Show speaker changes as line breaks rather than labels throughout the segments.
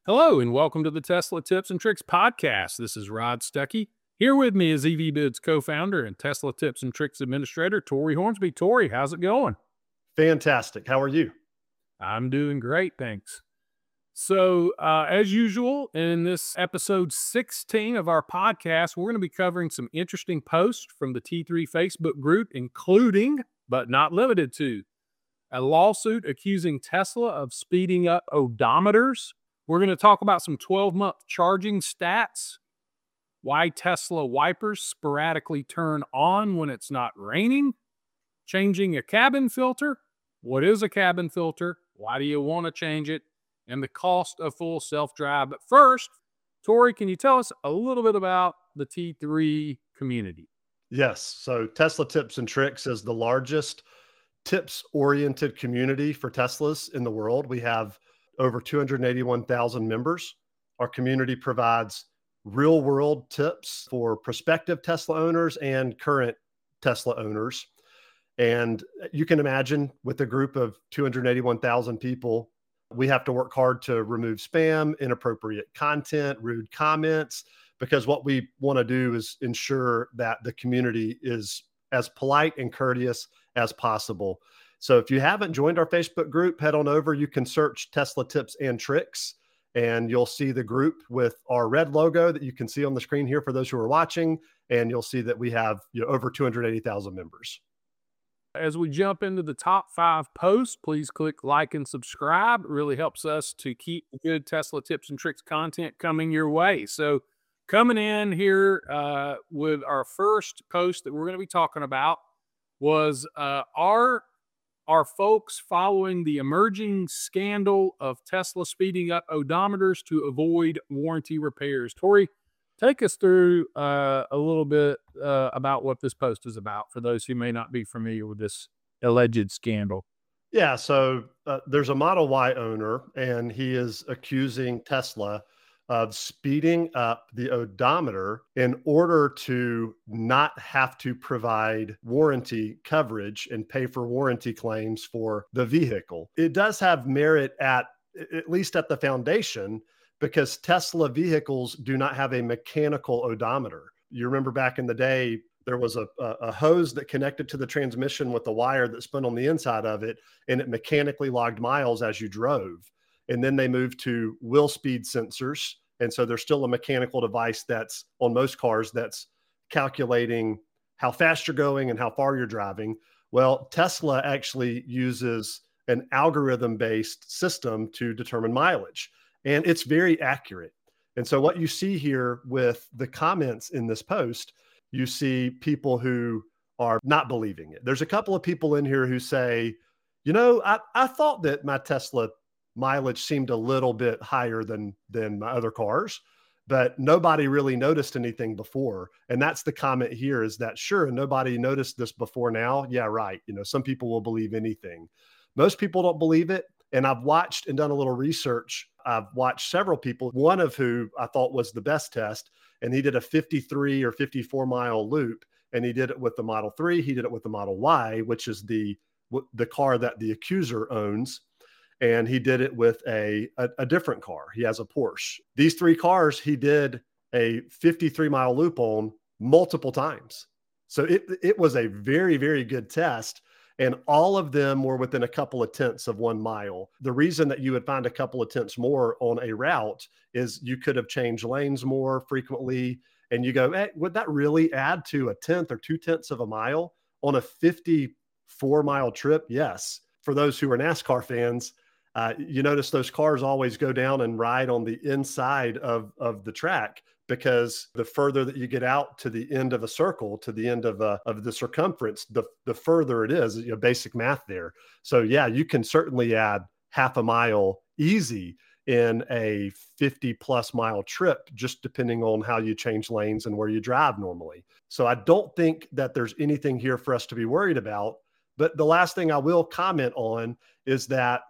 Hello, and welcome to the Tesla Tips and Tricks podcast. This is Rod Stuckey. Here with me is EVBid's co-founder and Tesla Tips and Tricks administrator, Tori Hornsby. Tori, how's it going?
Fantastic. How are you?
I'm doing great, thanks. So, as usual, in this episode 16 of our podcast, we're going to be covering some interesting posts from the T3 Facebook group, including, but not limited to, a lawsuit accusing Tesla of speeding up odometers. We're going to talk about some 12-month charging stats, why Tesla wipers sporadically turn on when it's not raining, changing a cabin filter. What is a cabin filter? Why do you want to change it? And the cost of full self-drive. But first, Tori, can you tell us a little bit about the T3 community?
Yes. So Tesla Tips and Tricks is the largest tips-oriented community for Teslas in the world. We have over 281,000 members. Our community provides real-world tips for prospective Tesla owners and current Tesla owners. And you can imagine with a group of 281,000 people, we have to work hard to remove spam, inappropriate content, rude comments, because what we want to do is ensure that the community is as polite and courteous as possible. So if you haven't joined our Facebook group, head on over. You can search Tesla Tips and Tricks, and you'll see the group with our red logo that you can see on the screen here for those who are watching. And you'll see that we have over 280,000 members.
As we jump into the top 5 posts, please click like and subscribe. It really helps us to keep good Tesla Tips and Tricks content coming your way. So coming in here with our first post that we're going to be talking about was our folks following the emerging scandal of Tesla speeding up odometers to avoid warranty repairs. Tori, take us through a little bit about what this post is about for those who may not be familiar with this alleged scandal.
Yeah, so there's a Model Y owner, and he is accusing Tesla of speeding up the odometer in order to not have to provide warranty coverage and pay for warranty claims for the vehicle. It does have merit at least at the foundation, because Tesla vehicles do not have a mechanical odometer. You remember back in the day, there was a hose that connected to the transmission with a wire that spun on the inside of it, and it mechanically logged miles as you drove. And then they moved to wheel speed sensors. And so there's still a mechanical device that's on most cars that's calculating how fast you're going and how far you're driving. Well, Tesla actually uses an algorithm-based system to determine mileage, and it's very accurate. And so what you see here with the comments in this post, you see people who are not believing it. There's a couple of people in here who say, I thought that my Tesla mileage seemed a little bit higher than my other cars, but nobody really noticed anything before. And that's the comment here, is that, sure, nobody noticed this before now. Yeah, right. Some people will believe anything. Most people don't believe it. And I've watched and done a little research. I've watched several people, one of who I thought was the best test, and he did a 53 or 54 mile loop, and he did it with the Model 3. He did it with the Model Y, which is the car that the accuser owns. And he did it with a different car. He has a Porsche. These 3 cars, he did a 53 mile loop on multiple times. So it was a very, very good test. And all of them were within a couple of tenths of 1 mile. The reason that you would find a couple of tenths more on a route is you could have changed lanes more frequently. And you go, hey, would that really add to a tenth or 2 tenths of a mile on a 54 mile trip? Yes. For those who are NASCAR fans, you notice those cars always go down and ride on the inside of the track, because the further that you get out to the end of a circle, to the end of the circumference, the further it is, basic math there. So yeah, you can certainly add half a mile easy in a 50 plus mile trip, just depending on how you change lanes and where you drive normally. So I don't think that there's anything here for us to be worried about. But the last thing I will comment on is that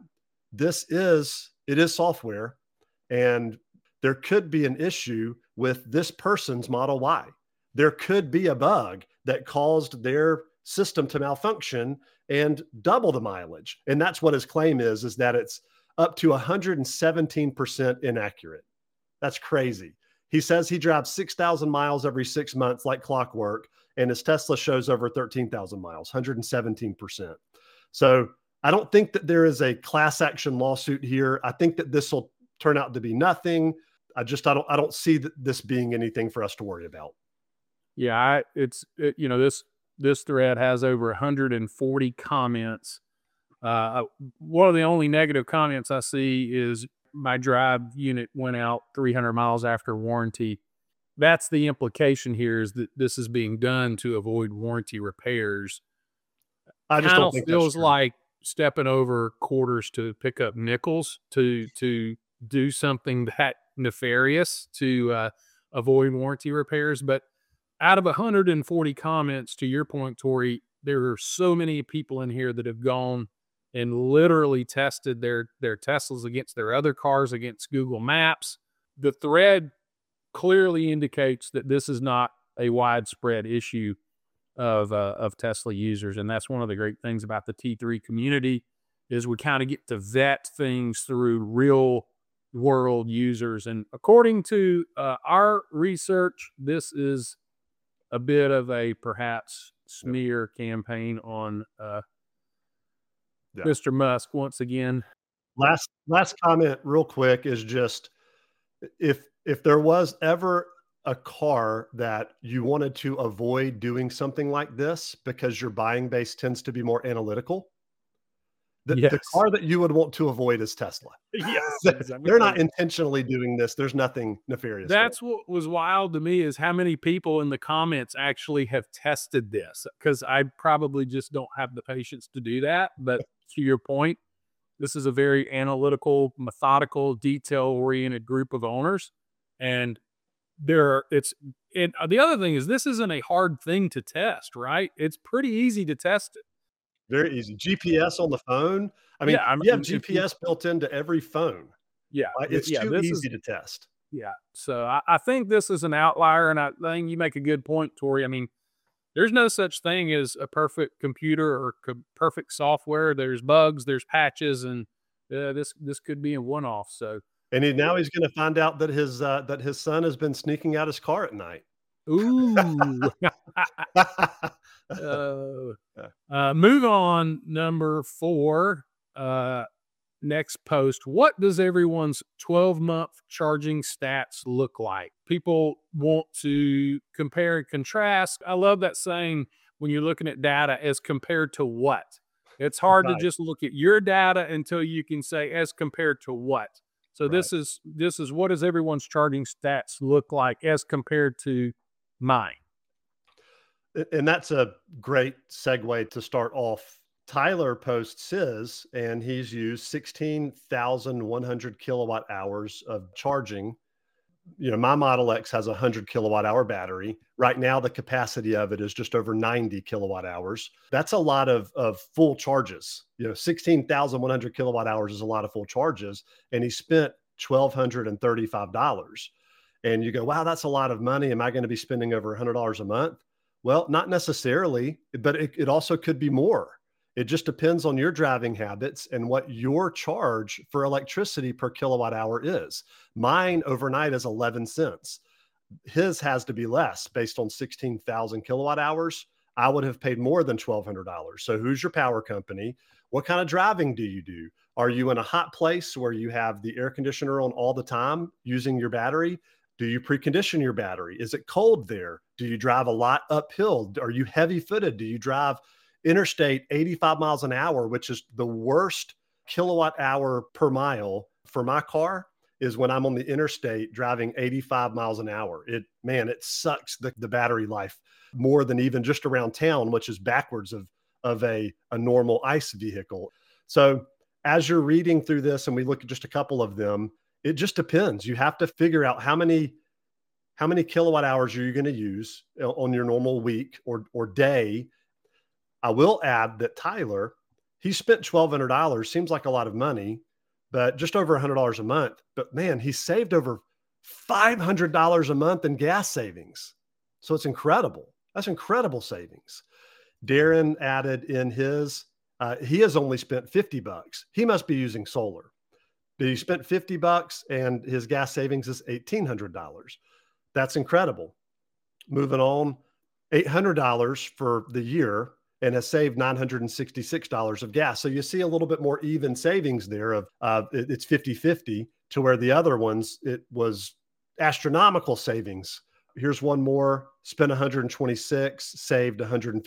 it is software, and there could be an issue with this person's Model Y. There could be a bug that caused their system to malfunction and double the mileage. And that's what his claim is that it's up to 117% inaccurate. That's crazy. He says he drives 6,000 miles every 6 months like clockwork, and his Tesla shows over 13,000 miles, 117%. So I don't think that there is a class action lawsuit here. I think that this will turn out to be nothing. I don't see this being anything for us to worry about.
Yeah, this thread has over 140 comments. One of the only negative comments I see is my drive unit went out 300 miles after warranty. That's the implication here, is that this is being done to avoid warranty repairs.
I just don't think
feels like stepping over quarters to pick up nickels to do something that nefarious to avoid warranty repairs. But out of 140 comments, to your point, Tori, there are so many people in here that have gone and literally tested their Teslas against their other cars, against Google Maps. The thread clearly indicates that this is not a widespread issue of Tesla users. And that's one of the great things about the T3 community, is we kind of get to vet things through real world users. And according to our research, this is a bit of a perhaps smear campaign on Mr. Musk once again.
Last comment real quick is just, if there was ever a car that you wanted to avoid doing something like this because your buying base tends to be more analytical, the car that you would want to avoid is Tesla.
Yes,
they're not intentionally doing this. There's nothing nefarious.
That's what was wild to me, is how many people in the comments actually have tested this, because I probably just don't have the patience to do that. But to your point, this is a very analytical, methodical, detail-oriented group of owners. And the other thing is, this isn't a hard thing to test, right? It's pretty easy to test it.
Very easy. GPS on the phone. I mean, you have GPS built into every phone.
Yeah.
Right? It's too easy to test.
Yeah. So I think this is an outlier, and I think you make a good point, Tori. I mean, there's no such thing as a perfect computer or perfect software. There's bugs, there's patches, and this could be a one-off. So,
and now he's going to find out that his son has been sneaking out his car at night.
Ooh. Move on. Number 4. Next post. What does everyone's 12-month charging stats look like? People want to compare and contrast. I love that saying, when you're looking at data, as compared to what. It's hard to just look at your data until you can say as compared to what. So this is what does everyone's charging stats look like as compared to mine.
And that's a great segue to start off. Tyler posts his, and he's used 16,100 kilowatt hours of charging. You know, my Model X has a 100 kilowatt hour battery. Right now, the capacity of it is just over 90 kilowatt hours. That's a lot of full charges. You know, 16,100 kilowatt hours is a lot of full charges. And he spent $1,235. And you go, wow, that's a lot of money. Am I going to be spending over $100 a month? Well, not necessarily, but it also could be more. It just depends on your driving habits and what your charge for electricity per kilowatt hour is. Mine overnight is 11 cents. His has to be less based on 16,000 kilowatt hours. I would have paid more than $1,200. So who's your power company? What kind of driving do you do? Are you in a hot place where you have the air conditioner on all the time using your battery? Do you precondition your battery? Is it cold there? Do you drive a lot uphill? Are you heavy footed? Do you drive interstate 85 miles an hour, which is the worst kilowatt hour per mile for my car, is when I'm on the interstate driving 85 miles an hour. It sucks the battery life more than even just around town, which is backwards of a normal ICE vehicle. So as you're reading through this, and we look at just a couple of them, it just depends. You have to figure out how many kilowatt hours are you going to use on your normal week or day. I will add that Tyler, he spent $1,200. Seems like a lot of money, but just over $100 a month. But man, he saved over $500 a month in gas savings. So it's incredible. That's incredible savings. Darren added in his, he has only spent $50. He must be using solar. He spent $50 and his gas savings is $1,800. That's incredible. Moving on, $800 for the year and has saved $966 of gas. So you see a little bit more even savings there of it's 50-50 to where the other ones, it was astronomical savings. Here's one more, spent 126, saved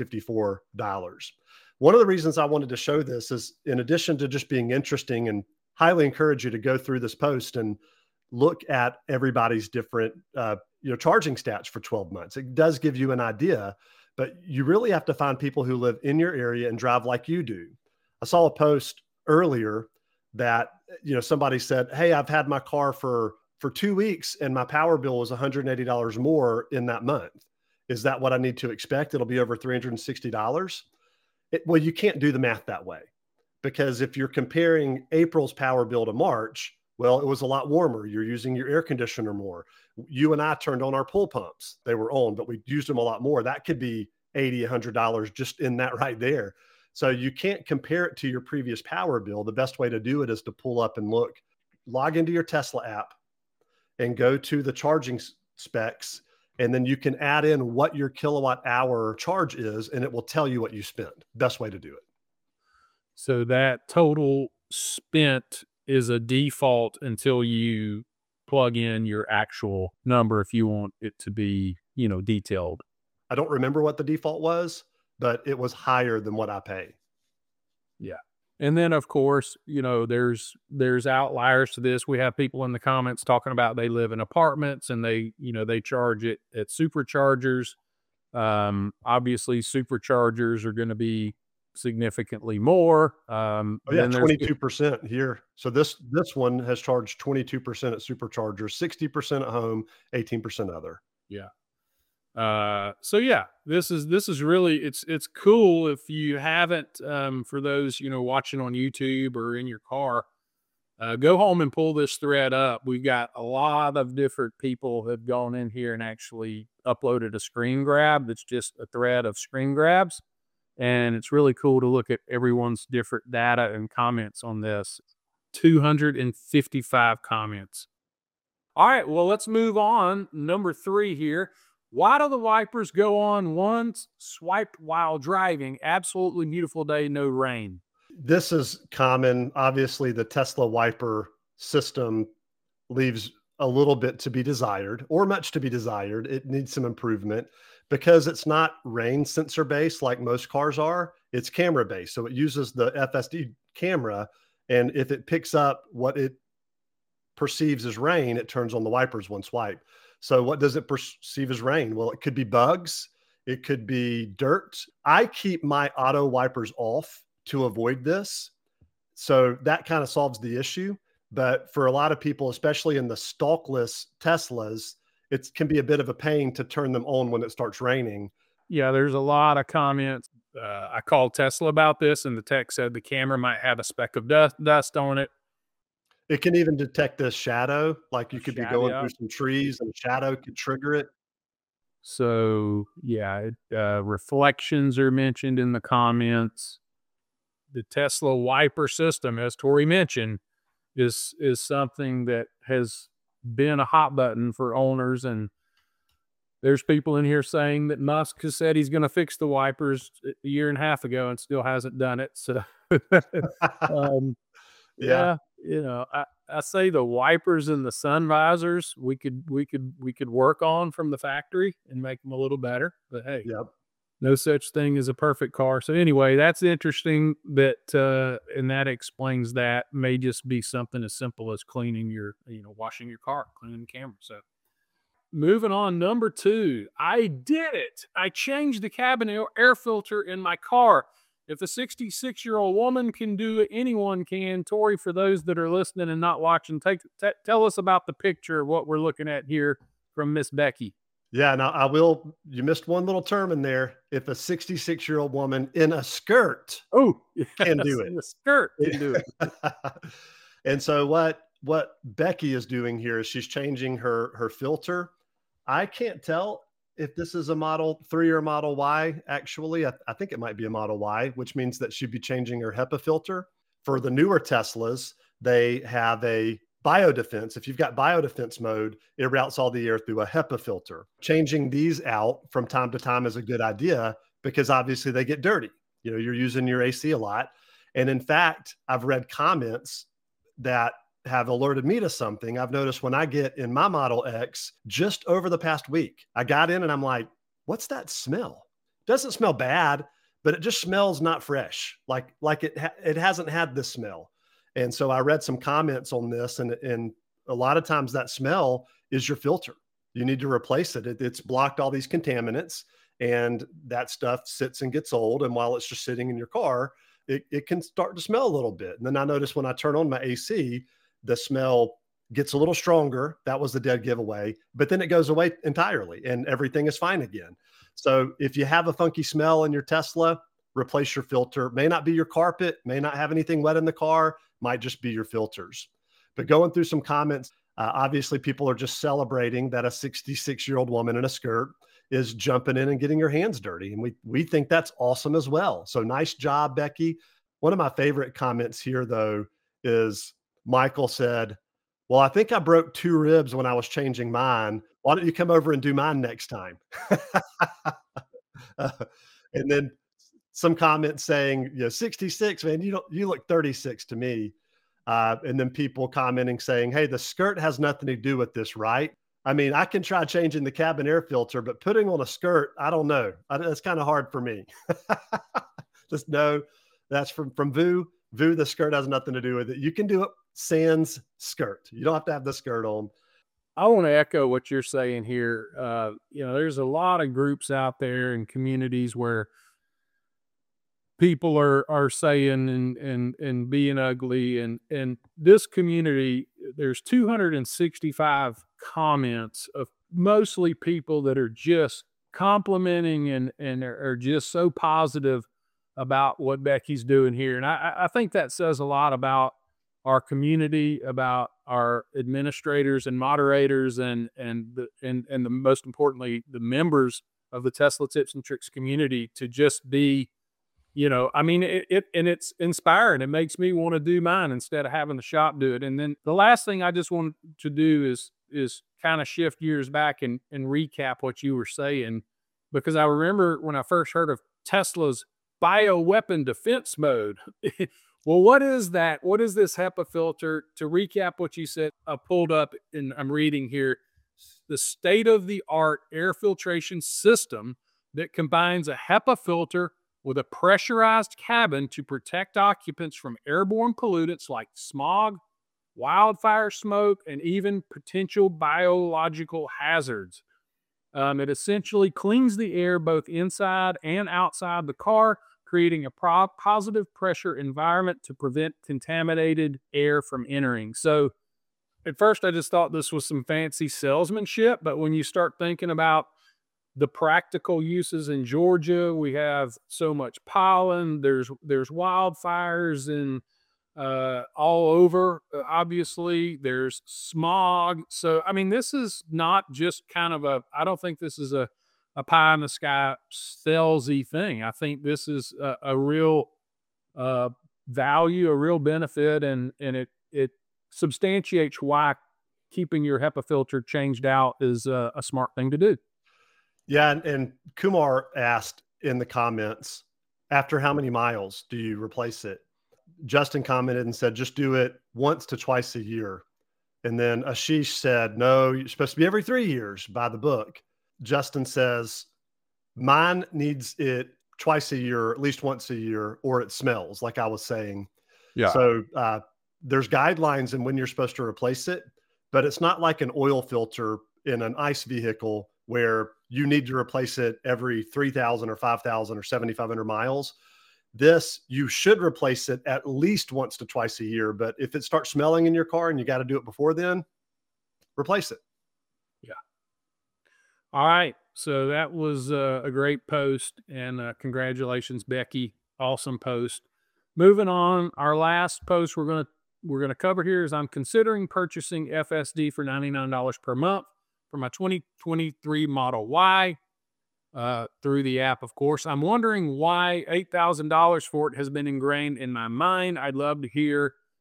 $154. One of the reasons I wanted to show this is, in addition to just being interesting, and highly encourage you to go through this post and look at everybody's different charging stats for 12 months. It does give you an idea, but you really have to find people who live in your area and drive like you do. I saw a post earlier that, somebody said, hey, I've had my car for 2 weeks and my power bill was $180 more in that month. Is that what I need to expect? It'll be over $360. Well, you can't do the math that way, because if you're comparing April's power bill to March, well, it was a lot warmer. You're using your air conditioner more. You and I turned on our pool pumps. They were on, but we used them a lot more. That could be $80, $100 just in that right there. So you can't compare it to your previous power bill. The best way to do it is to pull up and log into your Tesla app and go to the charging specs. And then you can add in what your kilowatt hour charge is, and it will tell you what you spend. Best way to do it.
So that total spent is a default until you plug in your actual number if you want it to be, detailed.
I don't remember what the default was, but it was higher than what I pay.
Yeah. And then, of course, there's outliers to this. We have people in the comments talking about they live in apartments and they charge it at superchargers. Obviously, superchargers are going to be significantly more.
Yeah, 22% here. So this one has charged 22% at superchargers, 60% at home, 18% other.
Yeah. So yeah, this is really, it's cool. If you haven't, for those, watching on YouTube or in your car, go home and pull this thread up. We've got a lot of different people have gone in here and actually uploaded a screen grab. That's just a thread of screen grabs. And it's really cool to look at everyone's different data and comments on this. 255 comments. All right, well, let's move on. Number 3 here. Why do the wipers go on once swiped while driving? Absolutely beautiful day, no rain.
This is common. Obviously, the Tesla wiper system leaves a little bit to be desired, or much to be desired. It needs some improvement because it's not rain sensor based like most cars are. It's camera based. So it uses the FSD camera. And if it picks up what it perceives as rain, it turns on the wipers when swiped. So what does it perceive as rain? Well, it could be bugs. It could be dirt. I keep my auto wipers off to avoid this. So that kind of solves the issue. But for a lot of people, especially in the stalkless Teslas, it can be a bit of a pain to turn them on when it starts raining.
Yeah, there's a lot of comments. I called Tesla about this, and the tech said the camera might have a speck of dust on it.
It can even detect this shadow. Like you could be going through some trees and shadow could trigger it.
So yeah, reflections are mentioned in the comments. The Tesla wiper system, as Tori mentioned, is something that has been a hot button for owners. And there's people in here saying that Musk has said he's going to fix the wipers a year and a half ago and still hasn't done it. So yeah, I say the wipers and the sun visors we could work on from the factory and make them a little better. But hey, no such thing as a perfect car. So anyway, that's interesting that and that explains that. May just be something as simple as cleaning your, washing your car, cleaning the camera. So moving on, number 2, I did it. I changed the cabin air filter in my car. If a 66-year-old woman can do it, anyone can. Tori, for those that are listening and not watching, tell us about the picture of what we're looking at here from Miss Becky.
Yeah, now you missed one little term in there. If a 66-year-old woman in a skirt can do it.
In a skirt can do it.
And so what Becky is doing here is she's changing her filter. I can't tell if this is a Model 3 or Model Y, actually. I think it might be a Model Y, which means that she'd be changing her HEPA filter. For the newer Teslas, they have a biodefense. If you've got biodefense mode, it routes all the air through a HEPA filter. Changing these out from time to time is a good idea because obviously they get dirty. You know, you're using your AC a lot. And in fact, I've read comments that have alerted me to something. I've noticed when I get in my Model X, just over the past week, I got in and I'm like, what's that smell? Doesn't smell bad, but it just smells not fresh. Like it hasn't had this smell. And so I read some comments on this, and a lot of times that smell is your filter. You need to replace it. It's blocked all these contaminants, and that stuff sits and gets old. And while it's just sitting in your car, it can start to smell a little bit. And then I notice when I turn on my AC, the smell gets a little stronger. That was the dead giveaway, but then it goes away entirely and everything is fine again. So if you have a funky smell in your Tesla, replace your filter. May not be your carpet, may not have anything wet in the car, might just be your filters. But going through some comments, obviously people are just celebrating that a 66-year-old woman in a skirt is jumping in and getting her hands dirty. And we think that's awesome as well. So nice job, Becky. One of my favorite comments here, though, is Michael said, well, I think I broke 2 ribs when I was changing mine. Why don't you come over and do mine next time? And then some comments saying, 66, man, you look 36 to me. And then people commenting saying, hey, the skirt has nothing to do with this, right? I mean, I can try changing the cabin air filter, but putting on a skirt, I don't know. That's kind of hard for me. Just know that's from Vu. Vu, the skirt has nothing to do with it. You can do it sans skirt. You don't have to have the skirt on.
I want to echo what you're saying here. There's a lot of groups out there and communities where people are saying and being ugly, and this community, there's 265 comments of mostly people that are just complimenting and are just so positive about what Becky's doing here. And I think that says a lot about our community, about our administrators and moderators, and the most importantly, the members of the Tesla Tips and Tricks community, to just be, it's inspiring. It makes me want to do mine instead of having the shop do it. And then the last thing I just want to do is kind of shift gears back and recap what you were saying, because I remember when I first heard of Tesla's bioweapon defense mode. Well, what is that? What is this HEPA filter? To recap what you said, I pulled up and I'm reading here, the state-of-the-art air filtration system that combines a HEPA filter with a pressurized cabin to protect occupants from airborne pollutants like smog, wildfire smoke, and even potential biological hazards. It essentially cleans the air both inside and outside the car, creating a positive pressure environment to prevent contaminated air from entering. So at first I just thought this was some fancy salesmanship, but when you start thinking about the practical uses in Georgia, we have so much pollen, there's wildfires in all over, obviously there's smog. So, I mean, this is not just kind of I don't think this is a pie in the sky salesy thing. I think this is a real value, a real benefit, and it substantiates why keeping your HEPA filter changed out is a smart thing to do.
Yeah, and Kumar asked in the comments, after how many miles do you replace it? Justin commented and said, just do it once to twice a year. And then Ashish said, no, you're supposed to be every 3 years by the book. Justin says, mine needs it twice a year, at least once a year, or it smells, like I was saying.
Yeah.
So there's guidelines in when you're supposed to replace it, but it's not like an oil filter in an ICE vehicle where you need to replace it every 3,000 or 5,000 or 7,500 miles. This, you should replace it at least once to twice a year. But if it starts smelling in your car and you got to do it before then, replace it.
Yeah. All right. So that was a great post, and congratulations, Becky. Awesome post. Moving on, our last post we're gonna cover here is, I'm considering purchasing FSD for $99 per month for my 2023 Model Y through the app, of course. I'm wondering why $8,000 for it has been ingrained in my mind. I'd love to hear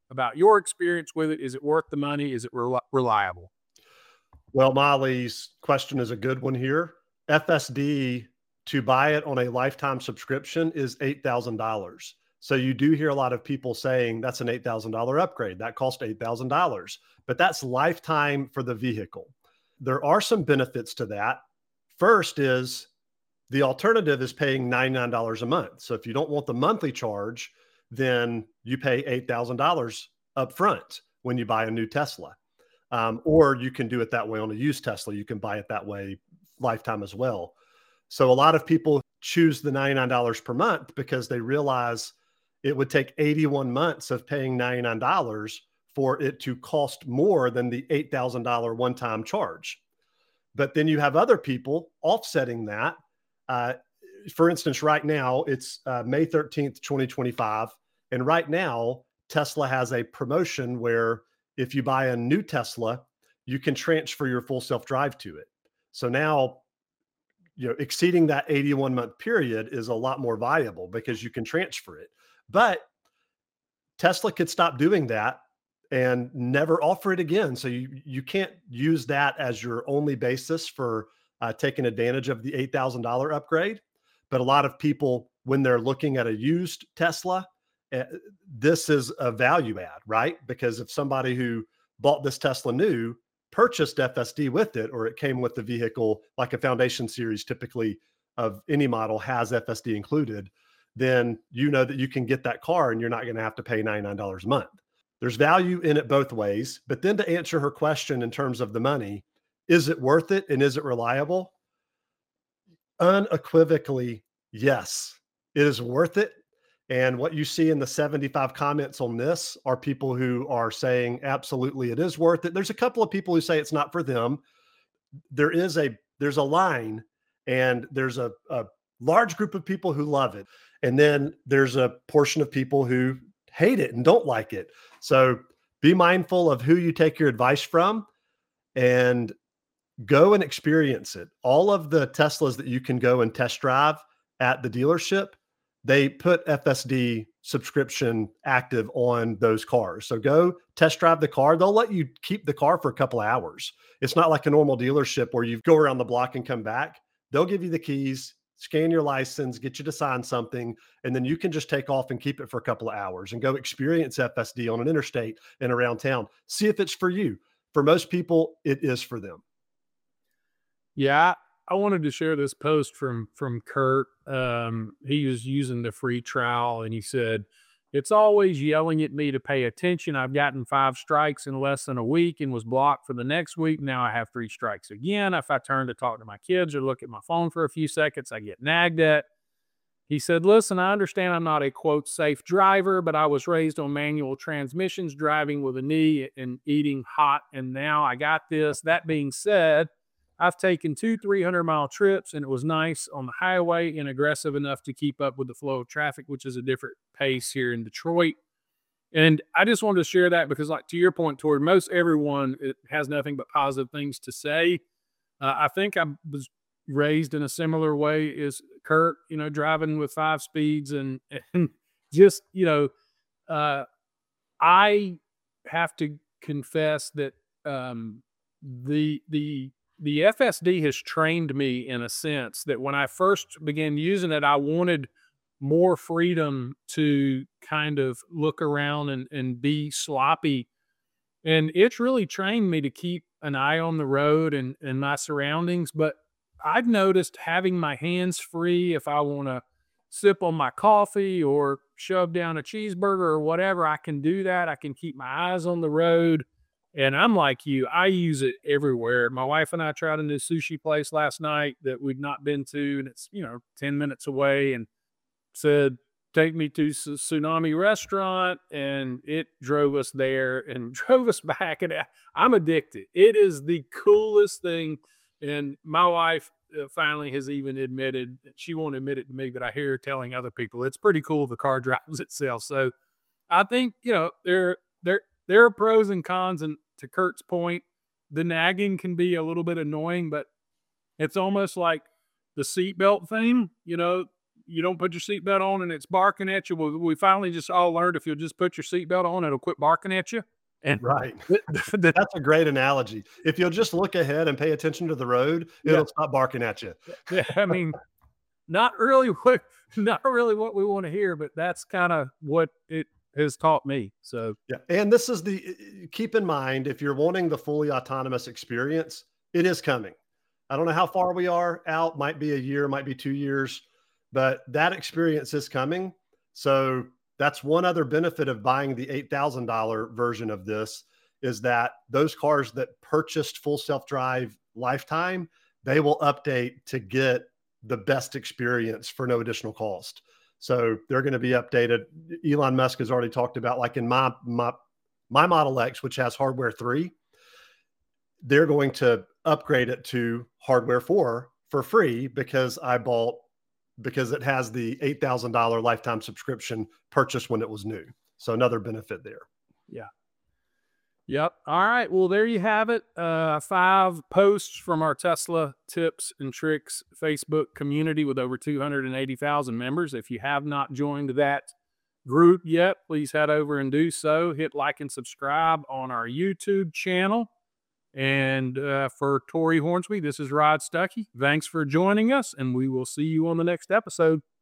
about your experience with it. Is it worth the money? Is it reliable?
Well, Molly's question is a good one here. FSD, to buy it on a lifetime subscription, is $8,000. So you do hear a lot of people saying that's an $8,000 upgrade. That cost $8,000, but that's lifetime for the vehicle. There are some benefits to that. First is the alternative is paying $99 a month. So if you don't want the monthly charge, then you pay $8,000 up front when you buy a new Tesla. Or you can do it that way on a used Tesla. You can buy it that way lifetime as well. So a lot of people choose the $99 per month because they realize it would take 81 months of paying $99 for it to cost more than the $8,000 one-time charge. But then you have other people offsetting that. For instance, right now it's May 13th, 2025. And right now, Tesla has a promotion where if you buy a new Tesla, you can transfer your full self-drive to it. So now, exceeding that 81-month period is a lot more valuable because you can transfer it. But Tesla could stop doing that and never offer it again. So you can't use that as your only basis for taking advantage of the $8,000 upgrade. But a lot of people, when they're looking at a used Tesla, this is a value add, right? Because if somebody who bought this Tesla new purchased FSD with it, or it came with the vehicle, like a Foundation series typically of any model has FSD included, then you know that you can get that car and you're not going to have to pay $99 a month. There's value in it both ways. But then to answer her question in terms of the money, is it worth it and is it reliable? Unequivocally, yes, it is worth it. And what you see in the 75 comments on this are people who are saying, absolutely, it is worth it. There's a couple of people who say it's not for them. There's a line, and there's a large group of people who love it. And then there's a portion of people who hate it and don't like it. So be mindful of who you take your advice from and go and experience it. All of the Teslas that you can go and test drive at the dealership, they put FSD subscription active on those cars. So go test drive the car. They'll let you keep the car for a couple of hours. It's not like a normal dealership where you go around the block and come back. They'll give you the keys, scan your license, get you to sign something, and then you can just take off and keep it for a couple of hours and go experience FSD on an interstate and around town. See if it's for you. For most people, it is for them.
Yeah, I wanted to share this post from Kurt. He was using the free trial, and he said, "It's always yelling at me to pay attention. I've gotten 5 strikes in less than a week and was blocked for the next week. Now I have 3 strikes again. If I turn to talk to my kids or look at my phone for a few seconds, I get nagged at." He said, "Listen, I understand I'm not a quote safe driver, but I was raised on manual transmissions, driving with a knee and eating hot, and now I got this. That being said, I've taken 2 300-mile trips, and it was nice on the highway and aggressive enough to keep up with the flow of traffic, which is a different pace here in Detroit." And I just wanted to share that because, like, to your point, Tori, most everyone it has nothing but positive things to say. I think I was raised in a similar way as Kurt, driving with 5 speeds and just, I have to confess that the FSD has trained me in a sense that when I first began using it, I wanted more freedom to kind of look around and be sloppy. And it's really trained me to keep an eye on the road and my surroundings. But I've noticed having my hands free, if I want to sip on my coffee or shove down a cheeseburger or whatever, I can do that. I can keep my eyes on the road. And I'm like you, I use it everywhere. My wife and I tried a new sushi place last night that we'd not been to, and it's, 10 minutes away, and said, "Take me to Tsunami Restaurant." And it drove us there and drove us back. And I'm addicted. It is the coolest thing. And my wife finally has even admitted, she won't admit it to me, but I hear her telling other people, it's pretty cool. The car drives itself. So I think, there are pros and cons, and to Kurt's point, the nagging can be a little bit annoying, but it's almost like the seatbelt thing. you don't put your seatbelt on and it's barking at you. Well, we finally just all learned if you'll just put your seatbelt on, it'll quit barking at you. And
Right.
the
That's a great analogy. If you'll just look ahead and pay attention to the road,
Yeah.
it'll stop barking at you.
yeah, I mean, not really what not really what we want to hear, but that's kind of what it has taught me. So
Yeah. And this is keep in mind, if you're wanting the fully autonomous experience, it is coming. I don't know how far we are out, might be a year, might be 2 years, but that experience is coming. So that's one other benefit of buying the $8,000 version of this is that those cars that purchased full self-drive lifetime, they will update to get the best experience for no additional cost. So they're going to be updated. Elon Musk has already talked about, like in my Model X, which has hardware 3, they're going to upgrade it to hardware 4 for free because it has the $8,000 lifetime subscription purchased when it was new. So another benefit there.
yeah. Yep. All right. Well, there you have it. 5 posts from our Tesla tips and tricks Facebook community with over 280,000 members. If you have not joined that group yet, please head over and do so. Hit like and subscribe on our YouTube channel. And for Tori Hornsby, this is Rod Stuckey. Thanks for joining us, and we will see you on the next episode.